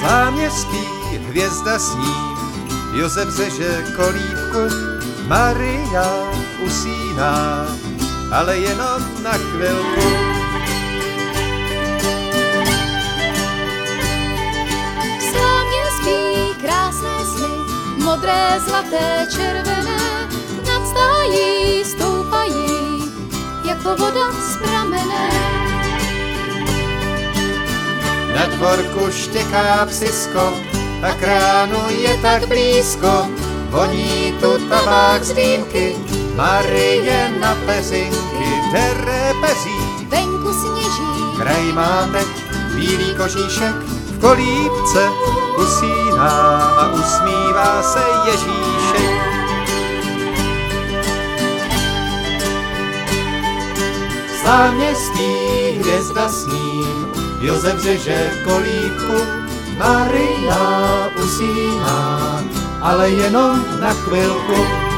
Slámě spí, hvězda sní, Josef řeže kolívku, Maria usíná, ale jenom na chvilku. Slámě spí krásné sny, modré, zlaté, červené, nad stájí stoupají, jako voda z pramene. Na dvorku štěká psisko a kránu je tak blízko, voní tu tabák z dýmky, Marie na peřinky, které peří. Venku sněží, Kraj má teď bílý kožíšek, v kolíbce usíná a usmívá se Ježíšek. Slámě spí, hvězda s ním, Josef řeže kolívku, Maria usíná, ale jenom na chvilku.